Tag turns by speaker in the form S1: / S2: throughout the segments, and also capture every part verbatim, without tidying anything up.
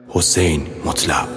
S1: حسین مطلق.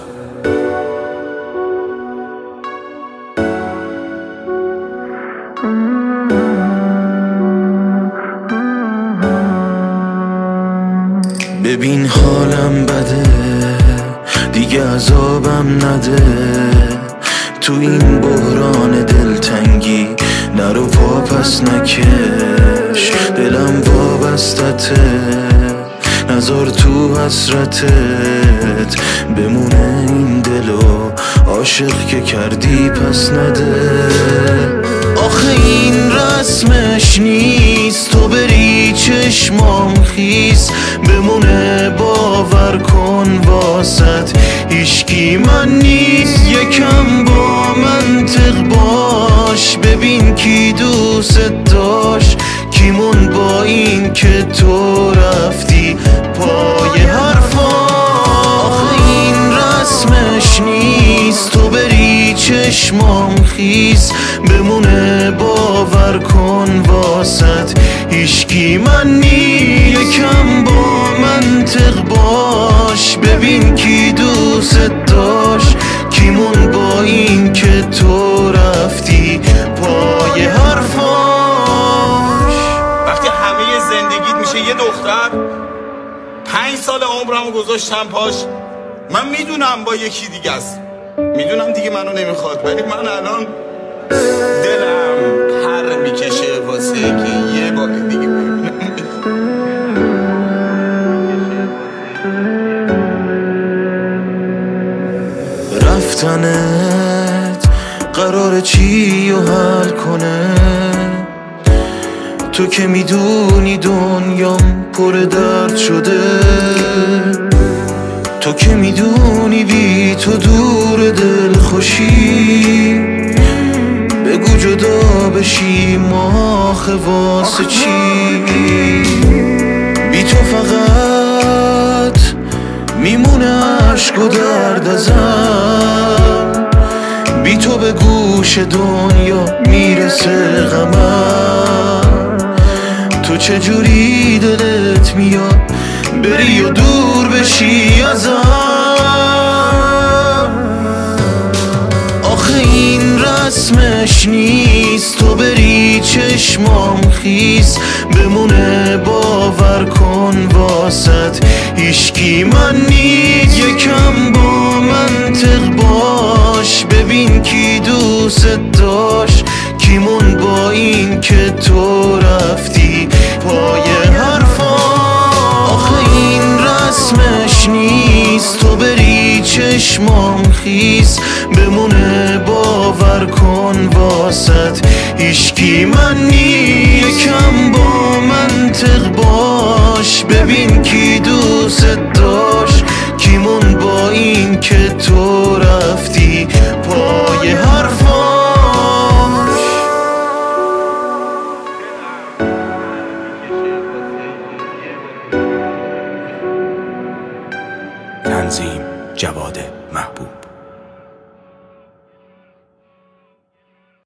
S2: ببین حالم بده، دیگه عذابم نده. تو این بحران دلتنگی نرو واپس نکش، دلم وابستته، نذار تو حسرتت بمونه این دلو، عاشق که کردی پس نده. آخه این رسمش نیست تو بری چشمام خیس بمونه، باور کن واسط هیشکی من نیست. یکم با منطق باش، ببین کی دوست داشت، کیمون با این که تو رفتی پای حرفا. آخه این رسمش نیست تو بری چشمام خیس بمونه، باور کن واسط هیشکی من نیست. یکم با منطق باش، ببین کی دوست داشت، کیمون با این که تو رفتی پای حرفاش.
S3: وقتی همه زندگیت میشه یه دختر، پنج سال عمرمو گذاشتم پاش، من میدونم با یکی دیگه است، میدونم دیگه منو نمیخواد، ولی من الان دلم پر میکشه واسه که یه بار دیگه ببینم.
S2: رفتنت قرار چی و حل کنه؟ تو که میدونی دنیام پر درد شده، تو که میدونی بی تو دور دل خوشی. بگو جدا بشی آخه واسه چی؟ بی تو فقط میمونه عشق و درد ازم، بی تو به گوش دنیا میرسه غمم. تو چجوری دلت میاد بری و دور بشی ازم؟ آخه این رسمش نیست تو بری چشمام خیس بمونه، باور کن واسط هیشکی من نیست. یکم با منطق باش، ببین کی دوست داشت، کیمون با این که تو رفتی پای حرفا. آخه این رسمش نیست تو بری چشمام خیس بمونه، باور کن واسط هیشکی من نیست. یکم با منطق باش، ببین کی دوست داشت، کیمون با این که تو رفتی پای حرفاش.
S1: تنظیم جواد محبوب.